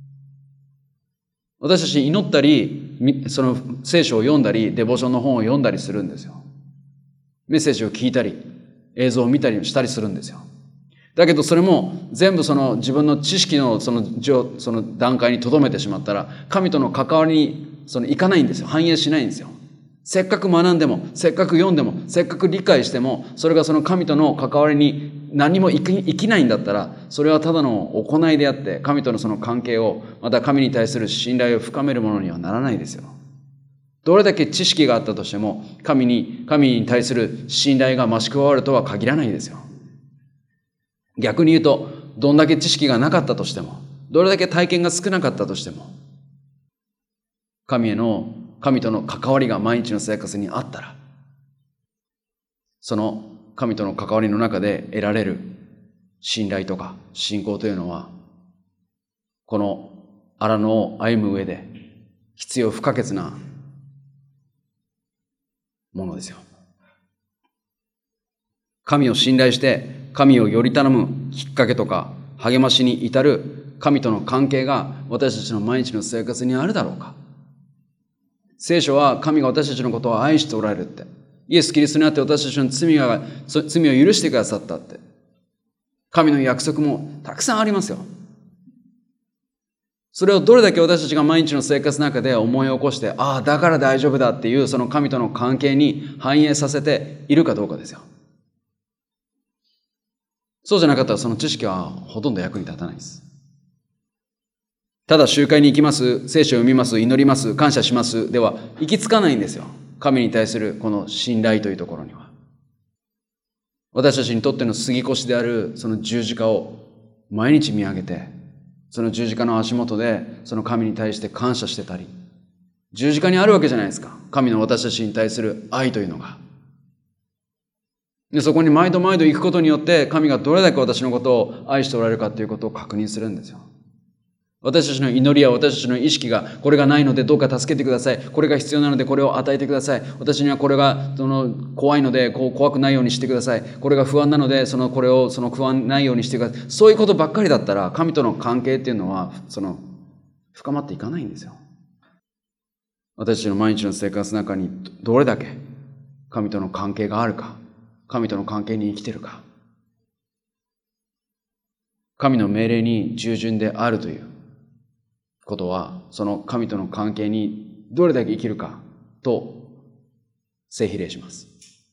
私たち祈ったり、その聖書を読んだり、デボーションの本を読んだりするんですよ。メッセージを聞いたり、映像を見たりしたりするんですよ。だけどそれも全部その自分の知識のその段階に留めてしまったら、神との関わりにいかないんですよ。反映しないんですよ。せっかく学んでも、せっかく読んでも、せっかく理解しても、それがその神との関わりに何も生きないんだったら、それはただの行いであって、神とのその関係を、また神に対する信頼を深めるものにはならないですよ。どれだけ知識があったとしても、神に対する信頼が増し加わるとは限らないですよ。逆に言うと、どんだけ知識がなかったとしても、どれだけ体験が少なかったとしても、神との関わりが毎日の生活にあったら、その神との関わりの中で得られる信頼とか信仰というのは、この荒野を歩む上で必要不可欠なものですよ。神を信頼して神をより頼むきっかけとか励ましに至る神との関係が私たちの毎日の生活にあるだろうか。聖書は神が私たちのことを愛しておられるって、イエス・キリストにあって私たちの罪を許してくださったって、神の約束もたくさんありますよ。それをどれだけ私たちが毎日の生活の中で思い起こして、ああだから大丈夫だっていうその神との関係に反映させているかどうかですよ。そうじゃなかったらその知識はほとんど役に立たないです。ただ集会に行きます、聖書を読みます、祈ります、感謝しますでは行き着かないんですよ。神に対するこの信頼というところには。私たちにとっての杉越であるその十字架を毎日見上げて、その十字架の足元でその神に対して感謝してたり、十字架にあるわけじゃないですか。神の私たちに対する愛というのが。でそこに毎度毎度行くことによって神がどれだけ私のことを愛しておられるかということを確認するんですよ。私たちの祈りや私たちの意識がこれがないのでどうか助けてください。これが必要なのでこれを与えてください。私にはこれが怖いので怖くないようにしてください。これが不安なのでこれを不安ないようにしてください。そういうことばっかりだったら神との関係っていうのは深まっていかないんですよ。私たちの毎日の生活の中にどれだけ神との関係があるか、神との関係に生きているか、神の命令に従順であるということは、その神との関係にどれだけ生きるかと正比例します。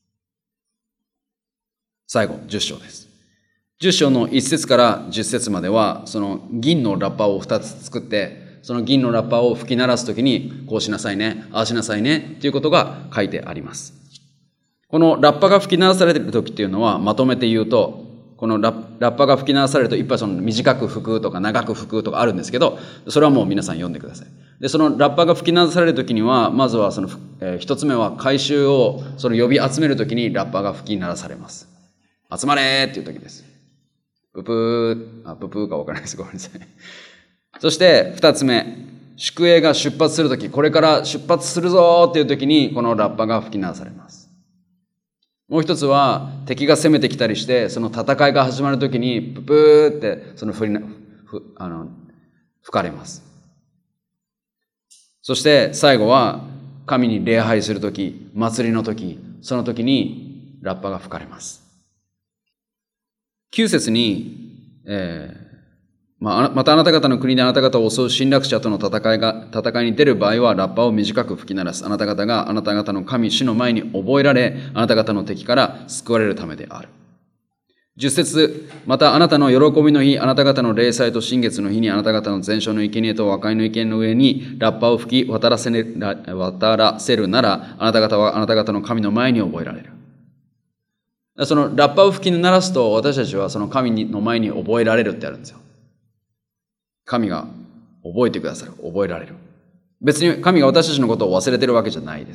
最後、10章です。10章の1節から10節までは、その銀のラッパを2つ作って、その銀のラッパを吹き鳴らすときに、こうしなさいね、ああしなさいね、ということが書いてあります。このラッパが吹き鳴らされているときっていうのは、まとめて言うと、このラッパが吹き鳴らされると、いっぱい短く吹くとか長く吹くとかあるんですけど、それはもう皆さん読んでください。で、そのラッパが吹き鳴らされるときには、まずは一つ目は回収を呼び集めるときにラッパが吹き鳴らされます。集まれーっていうときです。ブプーかわからないです。ごめんなさい。そして二つ目、宿営が出発するとき、これから出発するぞーっていうときに、このラッパが吹き鳴らされます。もう一つは敵が攻めてきたりして、その戦いが始まるときにププーって吹かれます。そして最後は神に礼拝するとき、祭りのとき、そのときにラッパが吹かれます。9節に、またあなた方の国であなた方を襲う侵略者との戦いに出る場合はラッパを短く吹き鳴らす。あなた方があなた方の神主の前に覚えられ、あなた方の敵から救われるためである。 10節、またあなたの喜びの日、あなた方の礼祭と新月の日にあなた方の全焼の生贄と和解の生贄の上にラッパを吹き渡らせるなら、あなた方はあなた方の神の前に覚えられる。そのラッパを吹き鳴らすと、私たちはその神の前に覚えられるってあるんですよ。神が覚えてくださる、覚えられる。別に神が私たちのことを忘れてるわけじゃないです。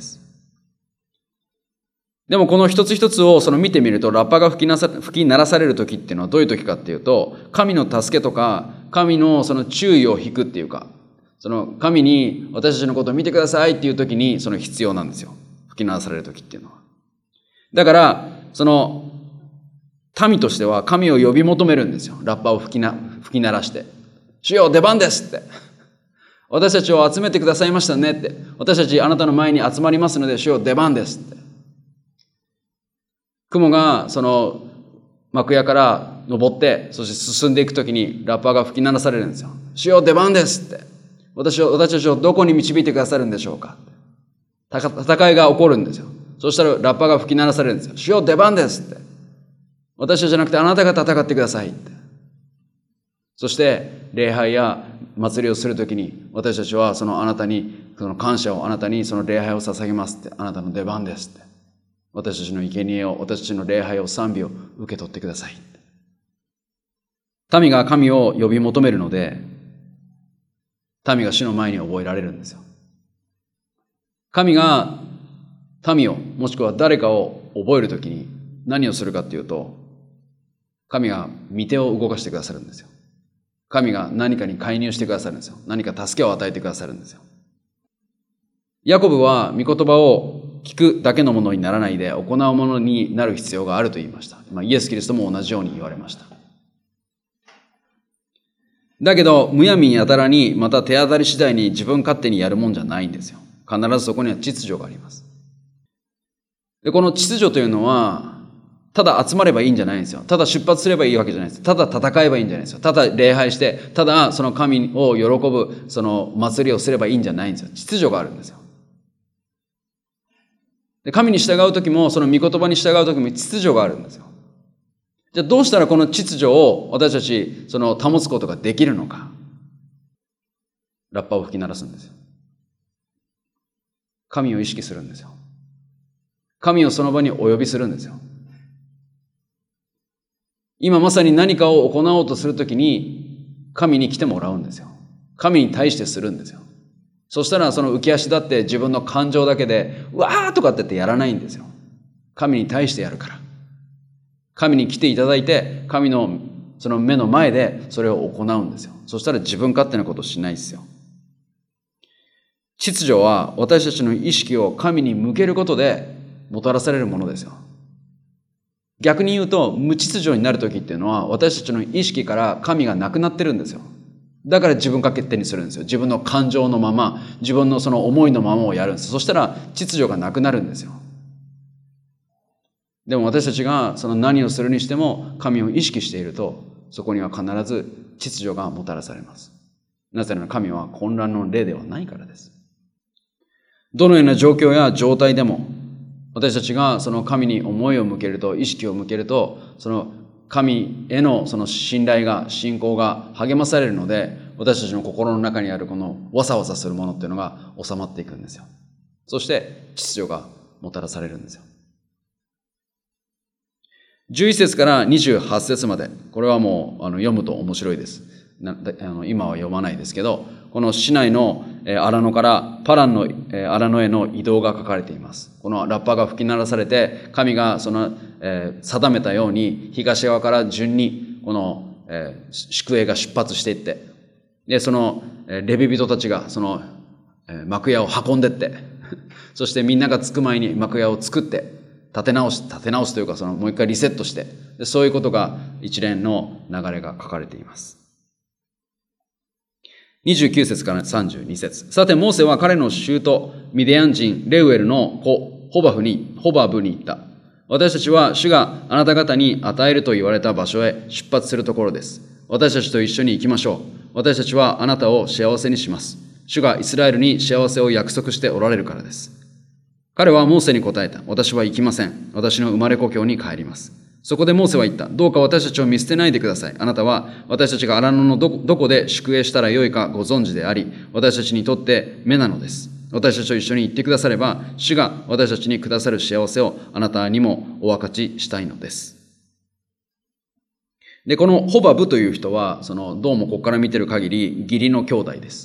でもこの一つ一つを見てみると、ラッパが吹き鳴らされる時っていうのはどういう時かっていうと、神の助けとか神の注意を引くっていうか、神に私たちのことを見てくださいっていう時に必要なんですよ。吹き鳴らされる時っていうのは。だから民としては神を呼び求めるんですよ。ラッパを吹き鳴らして、主よ出番ですって、私たちを集めてくださいましたねって、私たちあなたの前に集まりますので主よ出番ですって。雲が幕屋から登って、そして進んでいくときにラッパが吹き鳴らされるんですよ。主よ出番ですって、私たちをどこに導いてくださるんでしょうか。戦いが起こるんですよ。そしたらラッパが吹き鳴らされるんですよ。主よ出番ですって、私たちじゃなくてあなたが戦ってくださいって。そして礼拝や祭りをするときに、私たちはあなたに感謝を、あなたに礼拝を捧げますって、あなたの出番ですって、私たちの生贄を、私たちの礼拝を、賛美を受け取ってください。民が神を呼び求めるので、民が主の前に覚えられるんですよ。神が民を、もしくは誰かを覚えるときに何をするかっていうと、神が御手を動かしてくださるんですよ。神が何かに介入してくださるんですよ。何か助けを与えてくださるんですよ。ヤコブは御言葉を聞くだけのものにならないで行うものになる必要があると言いました。イエス・キリストも同じように言われました。だけどむやみやたらに、また手当たり次第に自分勝手にやるもんじゃないんですよ。必ずそこには秩序があります。でこの秩序というのは、ただ集まればいいんじゃないんですよ。ただ出発すればいいわけじゃないです。ただ戦えばいいんじゃないですよ。ただ礼拝して、ただ神を喜ぶ祭りをすればいいんじゃないんですよ。秩序があるんですよ。で神に従うときも、御言葉に従うときも秩序があるんですよ。じゃあどうしたらこの秩序を私たち保つことができるのか。ラッパを吹き鳴らすんですよ。神を意識するんですよ。神をその場にお呼びするんですよ。今まさに何かを行おうとするときに神に来てもらうんですよ。神に対してするんですよ。そしたら浮き足立って自分の感情だけでうわーとかって言ってやらないんですよ。神に対してやるから。神に来ていただいて、神の目の前でそれを行うんですよ。そしたら自分勝手なことしないですよ。秩序は私たちの意識を神に向けることでもたらされるものですよ。逆に言うと、無秩序になる時っていうのは、私たちの意識から神がなくなってるんですよ。だから自分勝手にするんですよ。自分の感情のまま、自分の思いのままをやるんです。そしたら秩序がなくなるんですよ。でも私たちが何をするにしても神を意識していると、そこには必ず秩序がもたらされます。なぜなら神は混乱の霊ではないからです。どのような状況や状態でも、私たちが神に思いを向けると、意識を向けると、神への信頼が、信仰が励まされるので、私たちの心の中にあるこのわさわさするものっていうのが収まっていくんですよ。そして秩序がもたらされるんですよ。11節から28節まで、これはもう読むと面白いです。今は読まないですけど、この市内の荒野からパランの荒野への移動が書かれています。このラッパが吹き鳴らされて、神が定めたように東側から順にこの宿営が出発していって、でレビ人たちが幕屋を運んでってそしてみんなが着く前に幕屋を作って立て直すというか、もう一回リセットして、でそういうことが一連の流れが書かれています。29節から32節。さてモーセは彼の舅ミディアン人レウエルの子ホバブに言った。私たちは主があなた方に与えると言われた場所へ出発するところです。私たちと一緒に行きましょう。私たちはあなたを幸せにします。主がイスラエルに幸せを約束しておられるからです。彼はモーセに答えた。私は行きません。私の生まれ故郷に帰ります。 そこでモーセは言った。どうか私たちを見捨てないでください。あなたは私たちが荒野のどこで宿営したらよいかご存知であり、私たちにとって目なのです。私たちと一緒に行ってくだされば、主が私たちにくださる幸せをあなたにもお分かちしたいのです。で、このホバブという人は、どうもここから見てる限り、義理の兄弟です。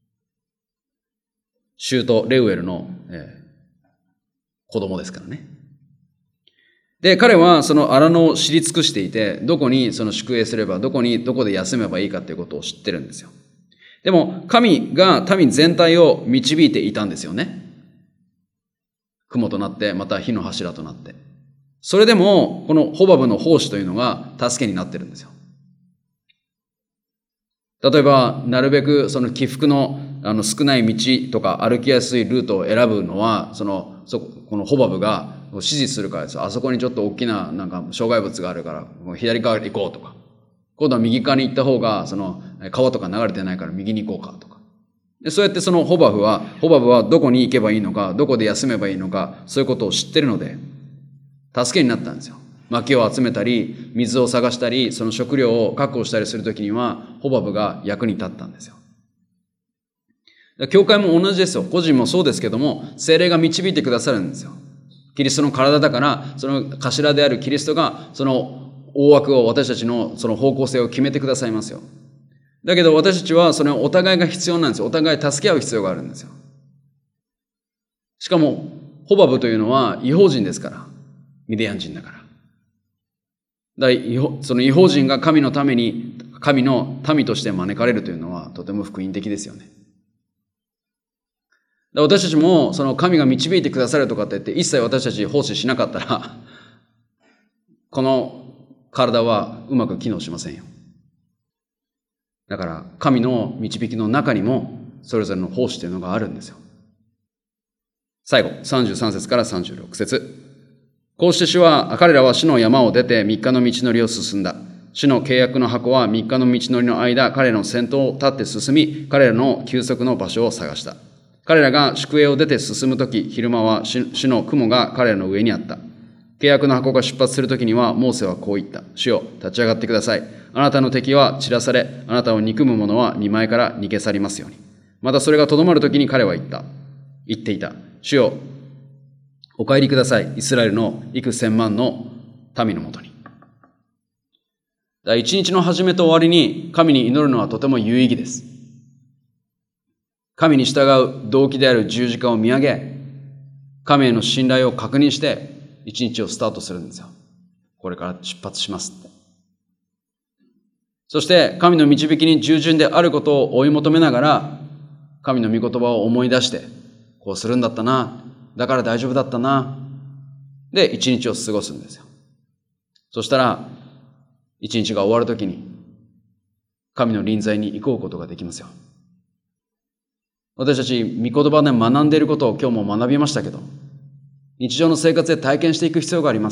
シュート・レウエルの、子供ですからね。で、彼はその荒野を知り尽くしていて、どこに宿営すれば、どこで休めばいいかということを知ってるんですよ。でも、神が民全体を導いていたんですよね。雲となって、また火の柱となって。それでも、このホバブの奉仕というのが助けになってるんですよ。例えば、なるべくその起伏の少ない道とか歩きやすいルートを選ぶのは、このホバブが指示するからですよ。あそこにちょっと大きな障害物があるから、左側行こうとか。今度は右側に行った方が、川とか流れてないから右に行こうかとか。でそうやってホバブはどこに行けばいいのか、どこで休めばいいのか、そういうことを知ってるので、助けになったんですよ。薪を集めたり、水を探したり、その食料を確保したりするときには、ホバブが役に立ったんですよ。教会も同じですよ。個人もそうですけども、聖霊が導いてくださるんですよ。キリストの体だから、その頭であるキリストが、その大枠を、私たちのその方向性を決めてくださいますよ。だけど私たちはそれお互いが必要なんですよ。お互い助け合う必要があるんですよ。しかも、ホバブというのは異邦人ですから。ミディアン人だから。その異邦人が神のために、神の民として招かれるというのはとても福音的ですよね。私たちもその神が導いてくださるとかって言って一切私たち奉仕しなかったら、この体はうまく機能しませんよ。だから神の導きの中にもそれぞれの奉仕というのがあるんですよ。最後、33節から36節。こうして彼らは主の山を出て3日の道のりを進んだ。主の契約の箱は3日の道のりの間、彼らの先頭を立って進み、彼らの休息の場所を探した。彼らが宿営を出て進むとき、昼間は主の雲が彼らの上にあった。契約の箱が出発するときには、モーセはこう言った。主よ、立ち上がってください。あなたの敵は散らされ、あなたを憎む者は見前から逃げ去りますように。またそれがとどまるときに彼は言っていた。主よ、お帰りください。イスラエルの幾千万の民のもとに。一日の始めと終わりに神に祈るのはとても有意義です。神に従う動機である十字架を見上げ、神への信頼を確認して一日をスタートするんですよ。これから出発しますって。そして神の導きに従順であることを追い求めながら、神の御言葉を思い出して、こうするんだったな、だから大丈夫だったな、で一日を過ごすんですよ。そしたら一日が終わるときに神の臨在に行こうことができますよ。私たち御言葉で学んでいることを今日も学びましたけど、日常の生活で体験していく必要があります。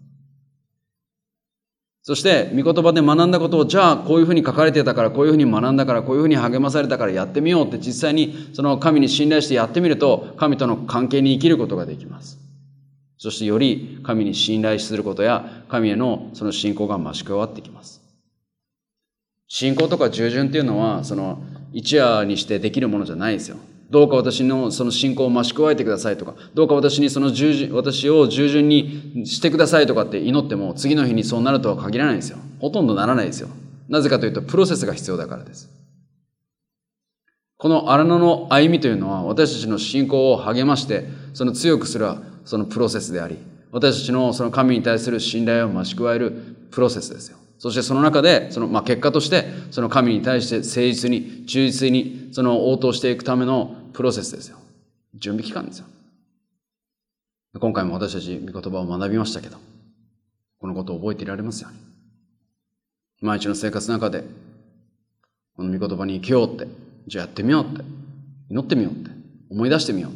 そして御言葉で学んだことを、じゃあこういうふうに書かれてたから、こういうふうに学んだから、こういうふうに励まされたからやってみようって実際にその神に信頼してやってみると、神との関係に生きることができます。そしてより神に信頼することや神へのその信仰が増し加わってきます。信仰とか従順っていうのは一夜にしてできるものじゃないですよ。どうか私のその信仰を増し加えてくださいとか、どうか私を従順にしてくださいとかって祈っても、次の日にそうなるとは限らないですよ。ほとんどならないですよ。なぜかというと、プロセスが必要だからです。この荒野の歩みというのは、私たちの信仰を励まして、強くするそのプロセスであり、私たちのその神に対する信頼を増し加えるプロセスですよ。そしてその中で、結果として、その神に対して誠実に、忠実に、応答していくためのプロセスですよ。準備期間ですよ。今回も私たち御言葉を学びましたけど、このことを覚えていられますように。毎日の生活の中で、この御言葉に生きようって、じゃあやってみようって、祈ってみようって、思い出してみようって。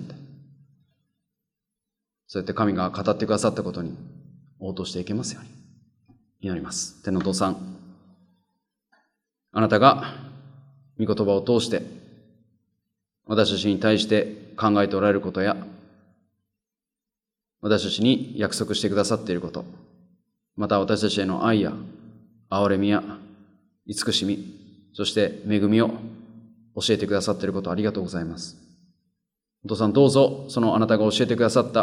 そうやって神が語ってくださったことに応答していけますように。祈ります。天のお父さん、あなたが御言葉を通して私たちに対して考えておられることや、私たちに約束してくださっていること、 また私たちへの愛や憐れみや慈しみ、そして恵みを教えてくださっていることありがとうございます。お父さん、どうぞそのあなたが教えてくださった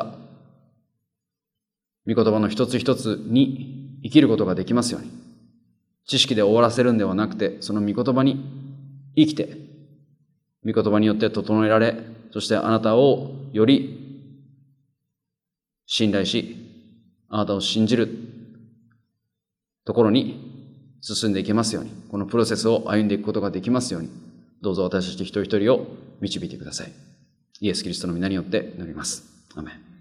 御言葉の一つ一つに生きることができますように。知識で終わらせるんではなくて、その御言葉に生きて、御言葉によって整えられ、そしてあなたをより信頼し、あなたを信じるところに進んでいけますように、このプロセスを歩んでいくことができますように、どうぞ私たち一人一人を導いてください。イエス・キリストの皆によって祈ります。アーメン。